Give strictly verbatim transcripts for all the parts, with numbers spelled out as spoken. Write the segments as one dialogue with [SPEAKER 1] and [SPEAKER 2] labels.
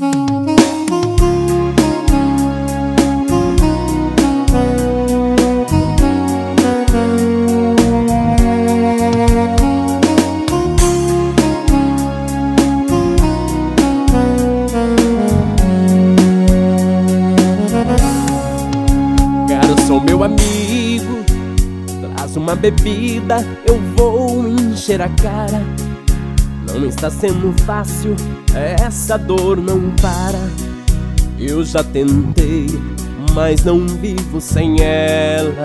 [SPEAKER 1] Garçom, meu amigo, traz uma bebida, eu vou encher a cara. Não está sendo fácil, essa dor não para. Eu já tentei, mas não vivo sem ela.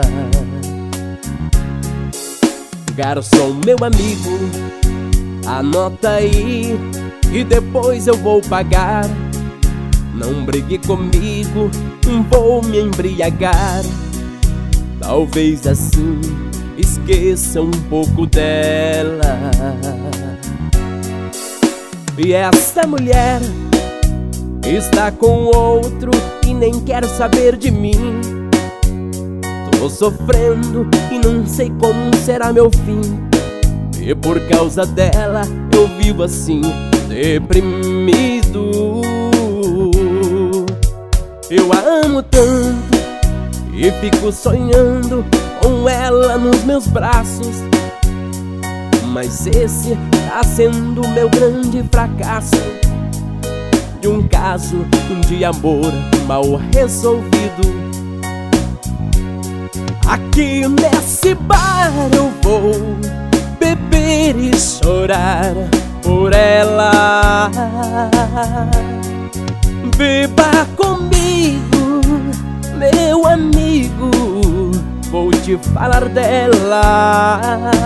[SPEAKER 1] Garçom, meu amigo, anota aí e depois eu vou pagar. Não brigue comigo, vou me embriagar. Talvez assim esqueça um pouco dela. E essa mulher está com outro e nem quer saber de mim. Tô sofrendo e não sei como será meu fim. E por causa dela eu vivo assim, deprimido. Eu a amo tanto e fico sonhando com ela nos meus braços. Mas esse tá sendo meu grande fracasso, de um caso de amor mal resolvido. Aqui nesse bar eu vou beber e chorar por ela. Beba comigo, meu amigo, vou te falar dela.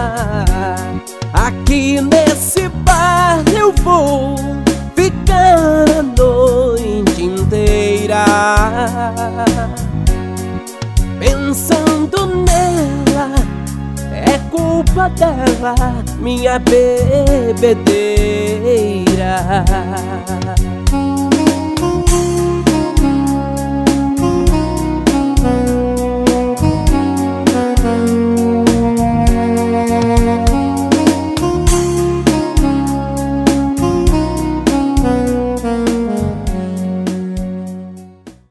[SPEAKER 1] Aqui nesse bar eu vou ficar a noite inteira pensando nela. É culpa dela, minha bebedeira.